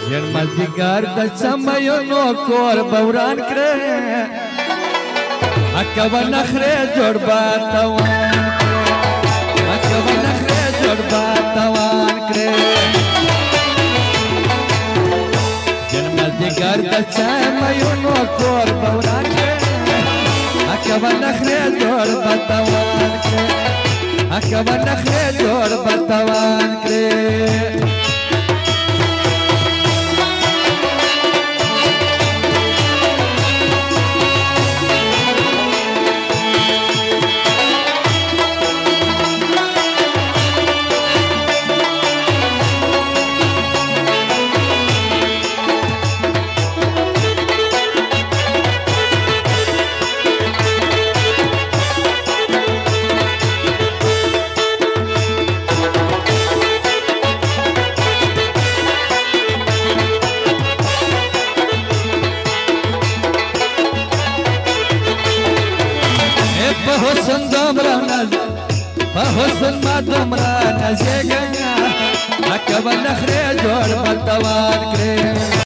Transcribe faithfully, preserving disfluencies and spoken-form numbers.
ژر مازدیګر د سمیونو کور به وران کړې اکه به نخرې جوړ به توان کړې اکه به نخرې جوړ به توان کړې ژر مازدیګر د سمیونو کور به وران کړې اکه به نخرې جوړ به توان کړې اکه به نخرې جوړ به توان کړې حسن دومره ناز په حسن ما دومره نازېږه اکه به نخرې جوړ به توان کړې